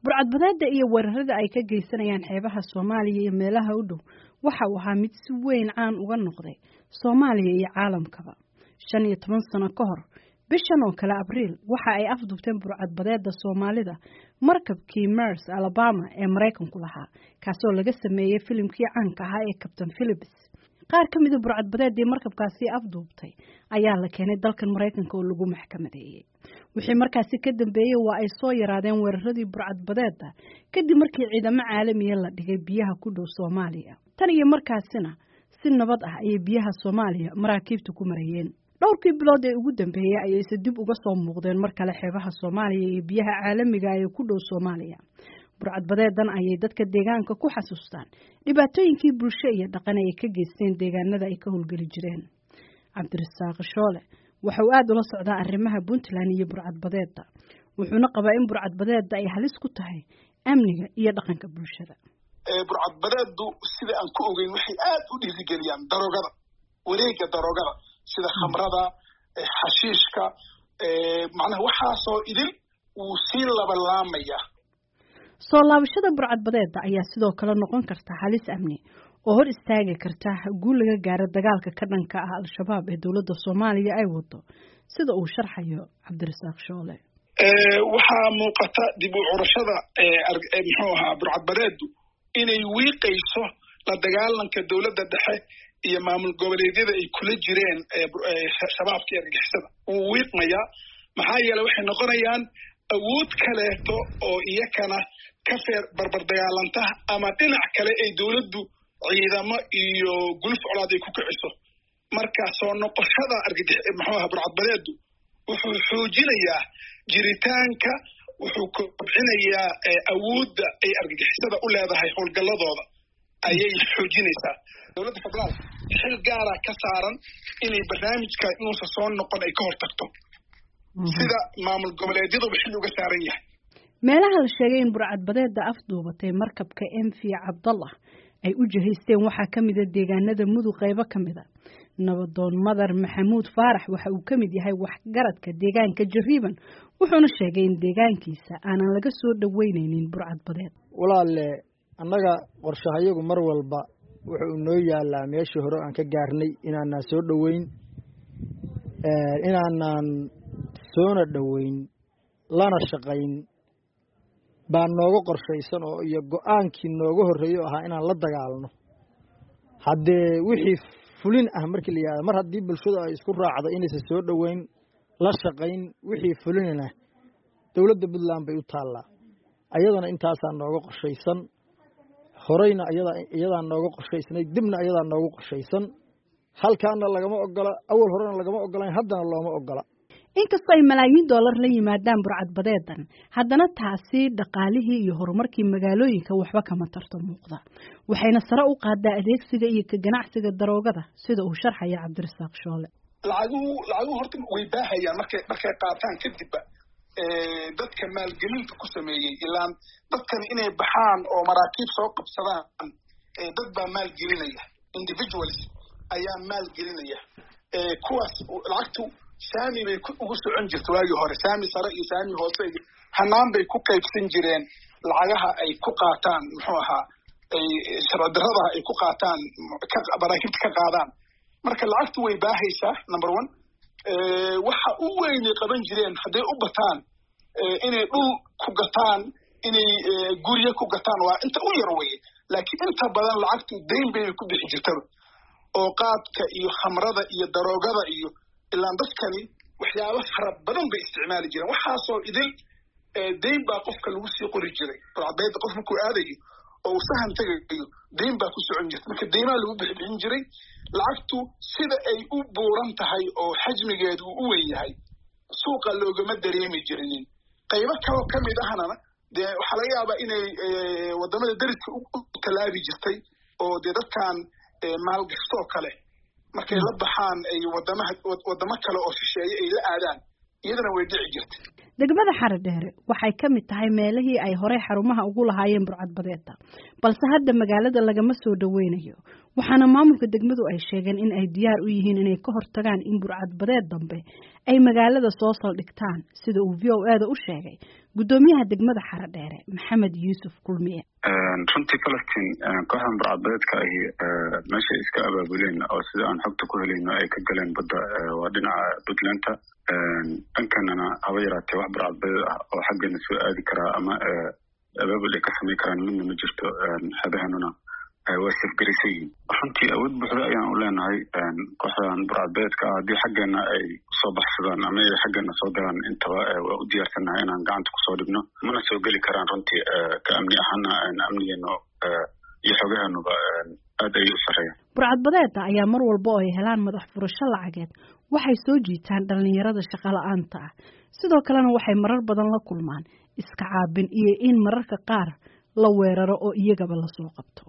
burcadbadeeda iyo weerarada ay ka geysanayaan xeebaha Soomaaliya iyo meelaha u dhow waxa uu ahaa mid si weyn caan uga noqday Soomaaliya iyo caalamkaba 15 sano ka hor bishan oo kale Abriil waxa ay afduubteen burcadbadeeda Soomaalida markabkii Mars Alabama ee Mareykanku lahaa kaasoo laga sameeyay filimkii caanka ahaa ee Captain Phillips qaar ka mid ah burcadbadeedii markabkaasi afduubtay ayaa la keenay dalkan Mareykanka oo lagu maxkamadeeyay wixii markaasi ka dambeeyay waa ay soo yaraadeen weeraradii burcadbadeeda kadib markii ciidamo caalami ah la dhigay biyaha ku dhow Soomaaliya tan iyo markaasina si nabad ah ay biyaha Soomaaliya maraakiibtu ku marayeen dhowrkii bilood ee ugu dambeeyay ayay dib uga soo muuqdeen mar kale xeebaha Soomaaliya iyo biyaha caalamiga ah ee ku dhow Soomaaliya burcadbadeedan ayay dadka deegaanka ku xasuustaan dhibaatooyinkii bulsho iyo dhaqan ay ka geysteen deegaanada ay ka howlgali jireen Cabdirasaaq Shoole waxa uu aad ula socdaa arrimaha Puntland iyo burcadbadeeda wuxuuna qabaa in burcadbadeeda ay halis ku tahay amniga iyo dhaqanka bulshada burcadbadeedu sida aan ku ogeyn waxay aad u dhiirigeliyaan darogada wareegga darogada sida khamrada xashiishka macnaha waxaasoo idil uu sii labalaamaya soo laabashada burcadbadeeda ayaa sidoo kale noqon karta halis amni oo hor istaagi karta guul laga gaaro dagaalka ka dhanka ah al-shabaab ee dawladda Soomaaliya ay wado sida uu sharxayo Cabdirasaaq Shoole waxaa muuqata dib u curashada muxuu ahaa burcadbadeedu inay wiiqayso la dagaalanka dawladda dhexe iyo maamul goboleedyada ay kula jireen shabaabka argagixisada uu wiiqmaya maxaa yeelay waxay noqonayaan awood kaleeto oo iyakana ka feer barbar dagaalanta ama dhinac kale ay dawladdu ciidamo iyo gulf colaad ay ku kiciso marka soo noqoshada muxuu ahaa burcadbadeedu wuxuu xoojinayaa jiritaanka wuxuu kobcinayaa awoodda ay argagixisada u leedahay howlgalladooda ayay xoojinaysaa dawladda federaal xil gaara ka saaran inay barnaamijka inuusan soo noqon ay ka hortagto sida maamul goboleedyaduba xil uga saaran yahay meelaha la sheegay in burcadbadeeda afduubatay markabka MV Cabdallah ay u jihaysteen waxaa ka mid ah deegaanada mudug qaybo ka mid ah nabadoon Madar Maxamuud Faarax waxa uu ka mid yahay waxgaradka deegaanka Jariiban wuxuuna sheegay in deegaankiisa aanan laga soo dhaweyneynin burcadbadeed walaalle annaga qorshahayagu mar walba wuxuu noo yaalaa meeshii hore aan ka gaarnay inaanaan soo dhaweyn inaanaan soona dhaweyn lana shaqayn baa nooga qorshaysan oo iyo go'aankii nooga horreeyo ahaa inaan la dagaalno haddee wixii fulin ah markii la yidhahdo mar haddii bulshadu ay isku raacdo inaysan soo dhaweyn la shaqayn wixii fulinana dawladda Puntland bay u taallaa ayadana intaasaa nooga qorshaysan horeyna iyadaa nooga qorshaysnay dibna iyadaa nooga qorshaysan halkaana lagama ogola awal horena lagama ogolayn haddana looma ogola inkastoo ay malaayiin dollar la yimaadaan burcadbadeedan haddana taasi dhaqaalihii iyo horumarkii magaalooyinka waxba kama tarto muuqda waxayna sare u qaadaa adeegsiga iyo ka ganacsiga daroogada sida uu sharxaya Cabdirasaaq Shoole lacaguhu horta way baahayaan markay qaataan kadib dadka maalgelinta ku sameeyay ilaan dadkan inay baxaan oo maraakiib soo qabsadaan dad baa maalgelinaya individuals ayaa maalgelinaya kuwaas lacagtu saami bay ugu socon jirtay waagii hore saami sare iyo saami hoose hanaan bay ku qaybsan jireen lacagaha ay ku qaataan muxuu ahaa ay sharci darrada ay ku qaataan maraakiibta ka qaadaan marka lacagtu way baahaysaa number 1 waxa u weyn ay qaban jireen hadday u bataan inay dhul ku gataan inay guryo ku gataan waa inta u yar weeye laakiin inta badan lacagtu deyn bay ku bixi jirtay oo qaadka iyo khamrada iyo daroogada iyo ilaan dadkani waxyaabo fara badan bay isticmaali jireen waxaasoo idil deyn baa qofka lagu sii qori jiray burcadbadeeda qof markuu aadayo oo uu sahan tagayo deyn baa ku socon jirtay marka deymaa lagu bixin jiray lacagtu sida ay u buuran tahay oo xajmigeedu u weyn yahay suuqa loogama dareemi jirinin qaybo kaloo ka mid ahna dee waxaa laga yaabaa inay wadamada dariska u talaabi jirtay oo dee dadkan maalgastoo kale markay la baxaan ay wadamo kale oo shisheeye ay la aadaan iyadana way dhici jirtay degmada Xaradheere waxay ka mid tahay meelihii ay hore xarumaha ugu lahaayeen burcadbadeeda balse hadda magaalada lagama soo dhaweynayo waxaana maamulka degmadu ay sheegeen in ay diyaar u yihiin inay ka hortagaan in burcadbadeed dambe ay magaalada soo saldhigtaan sida uu VOA u sheegay gudoomiyaha degmada Xaradheere Maxamed Yuusuf Kulmiye runtii Palestine kooxdan burcadbadeedka ahi meesha iska abaabuleen oo sida aan xogta ku helayno ay ka galeen badda waa dhinaca Puntland dhankanana haba yaraatee wax burcadbadeed ah oo xaggana soo aadi karaa ama abaabul ay ka samayn karaan midna ma jirto xeebahanuna waa safgarisay runtii awood buuxda ayaan u leenahay kooxdan burcadbadeedka haddii xaggana ay soo baxsadaan ama ay xaggana soo galaan intaba waa u diyaarsanahay inaan gacanta kusoo dhigno mana soo geli karaan runtii ka amni ahaana amnigeeno iyo xogahaanuba aad ayay u sarreeyaan burcadbadeedda ayaa mar walba oo ay helaan madax furasho lacageed waxay soo jiitaan dhalinyarada shaqo la'aanta ah sidoo kalena waxay marar badan la kulmaan iska caabin iyo in mararka qaar la weeraro oo iyagaba la soo qabto